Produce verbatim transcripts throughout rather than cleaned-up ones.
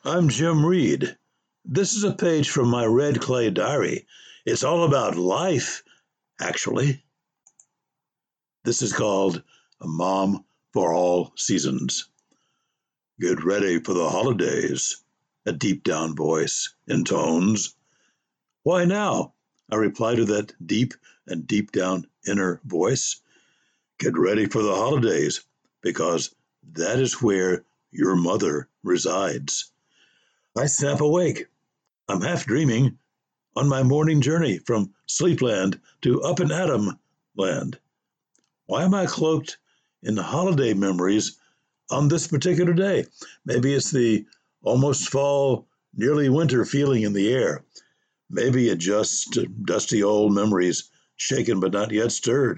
I'm Jim Reed. This is a page from my red clay diary. It's all about life, actually. This is called A Mom for All Seasons. Get ready for the holidays, a deep down voice intones. Why now? I reply to that deep and deep down inner voice. Get ready for the holidays, because that is where your mother resides. I snap awake. I'm half dreaming on my morning journey from Sleepland to Up and Atom land. Why am I cloaked in holiday memories on this particular day? Maybe it's the almost fall, nearly winter feeling in the air. Maybe it just dusty old memories, shaken but not yet stirred.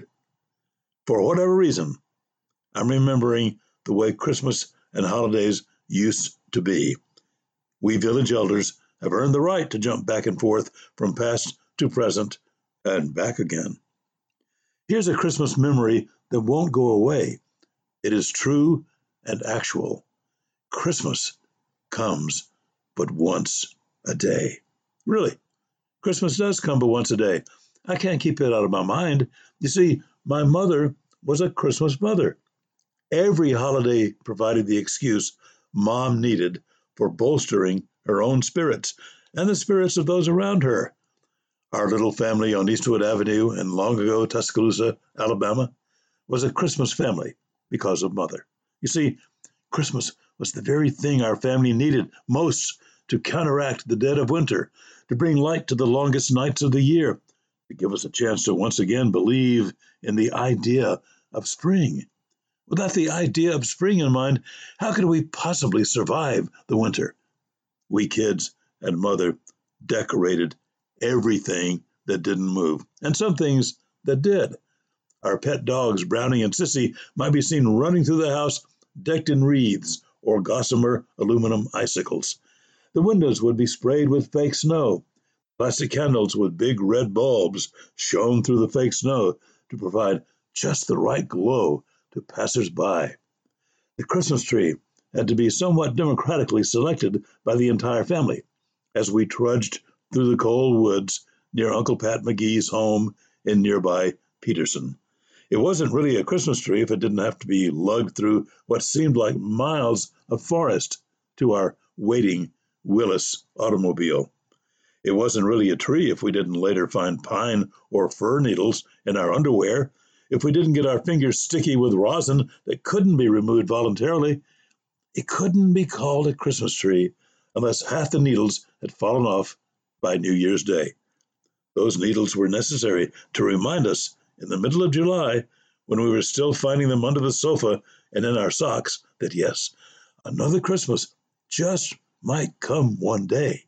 For whatever reason, I'm remembering the way Christmas and holidays used to be. We village elders have earned the right to jump back and forth from past to present and back again. Here's a Christmas memory that won't go away. It is true and actual. Christmas comes but once a day. Really, Christmas does come but once a day. I can't keep it out of my mind. You see, my mother was a Christmas mother. Every holiday provided the excuse Mom needed for bolstering her own spirits and the spirits of those around her. Our little family on Eastwood Avenue in long ago Tuscaloosa, Alabama, was a Christmas family because of Mother. You see, Christmas was the very thing our family needed most to counteract the dead of winter, to bring light to the longest nights of the year, to give us a chance to once again believe in the idea of spring. Without the idea of spring in mind, how could we possibly survive the winter? We kids and Mother decorated everything that didn't move, and some things that did. Our pet dogs, Brownie and Sissy, might be seen running through the house decked in wreaths or gossamer aluminum icicles. The windows would be sprayed with fake snow. Plastic candles with big red bulbs shone through the fake snow to provide just the right glow to passers-by. The Christmas tree had to be somewhat democratically selected by the entire family as we trudged through the cold woods near Uncle Pat McGee's home in nearby Peterson. It wasn't really a Christmas tree if it didn't have to be lugged through what seemed like miles of forest to our waiting Willis automobile. It wasn't really a tree if we didn't later find pine or fir needles in our underwear, if we didn't get our fingers sticky with rosin that couldn't be removed voluntarily. It couldn't be called a Christmas tree unless half the needles had fallen off by New Year's Day. Those needles were necessary to remind us in the middle of July, when we were still finding them under the sofa and in our socks, that yes, another Christmas just might come one day.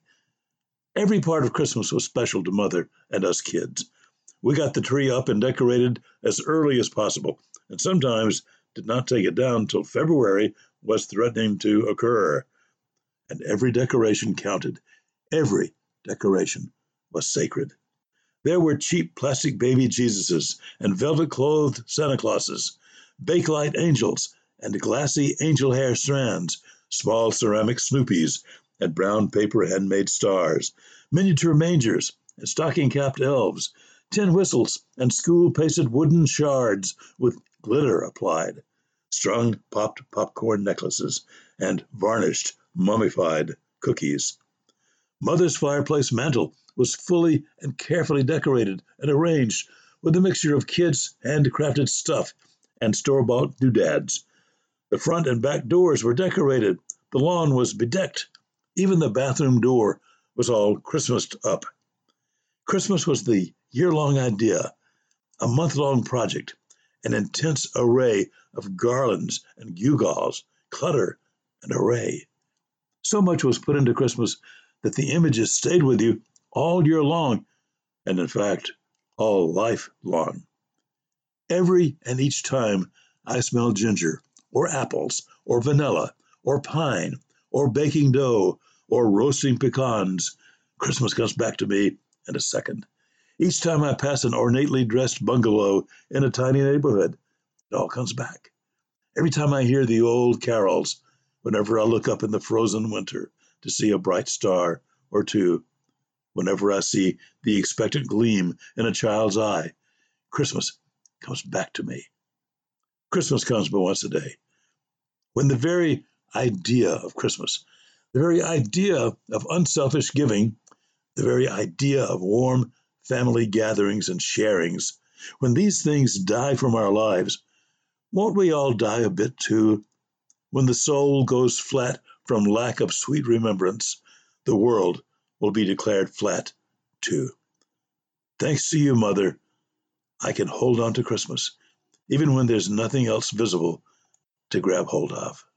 Every part of Christmas was special to Mother and us kids. We got the tree up and decorated as early as possible, and sometimes did not take it down till February was threatening to occur. And every decoration counted. Every decoration was sacred. There were cheap plastic baby Jesuses and velvet-clothed Santa Clauses, Bakelite angels and glassy angel hair strands, small ceramic Snoopies and brown paper handmade stars, miniature mangers and stocking-capped elves, tin whistles and school-pasted wooden shards with glitter applied, strung popped popcorn necklaces, and varnished mummified cookies. Mother's fireplace mantel was fully and carefully decorated and arranged with a mixture of kids' handcrafted stuff and store-bought doodads. The front and back doors were decorated. The lawn was bedecked. Even the bathroom door was all Christmased up. Christmas was the year-long idea, a month-long project, an intense array of garlands and gewgaws, clutter and array. So much was put into Christmas that the images stayed with you all year long, and in fact, all life long. Every and each time I smell ginger, or apples, or vanilla, or pine, or baking dough, or roasting pecans, Christmas comes back to me in a second. Each time I pass an ornately dressed bungalow in a tiny neighborhood, it all comes back. Every time I hear the old carols, whenever I look up in the frozen winter, to see a bright star or two. Whenever I see the expectant gleam in a child's eye, Christmas comes back to me. Christmas comes but once a day. When the very idea of Christmas, the very idea of unselfish giving, the very idea of warm family gatherings and sharings, when these things die from our lives, won't we all die a bit too? When the soul goes flat from lack of sweet remembrance, the world will be declared flat too. Thanks to you, Mother, I can hold on to Christmas, even when there's nothing else visible to grab hold of.